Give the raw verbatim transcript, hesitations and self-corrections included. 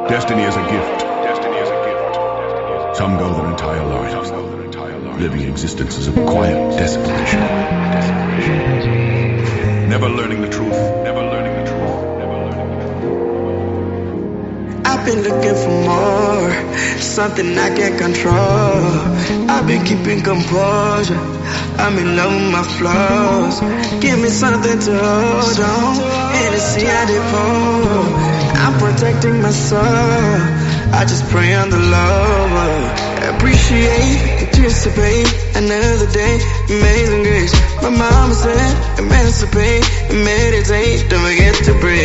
Destiny is a gift. Destiny is a gift. Some go their entire lives, living existences of quiet desperation. Never learning the truth. Never learning the truth. Never learning the truth. I've been looking for more, something I can't control. I've been keeping composure. I'm in love with my flaws. Give me something to hold on. Hennessy I did pour. I'm protecting my soul. I just pray on the Lord. Appreciate, anticipate another day, amazing grace. My mama said, emancipate and meditate. Don't forget to pray.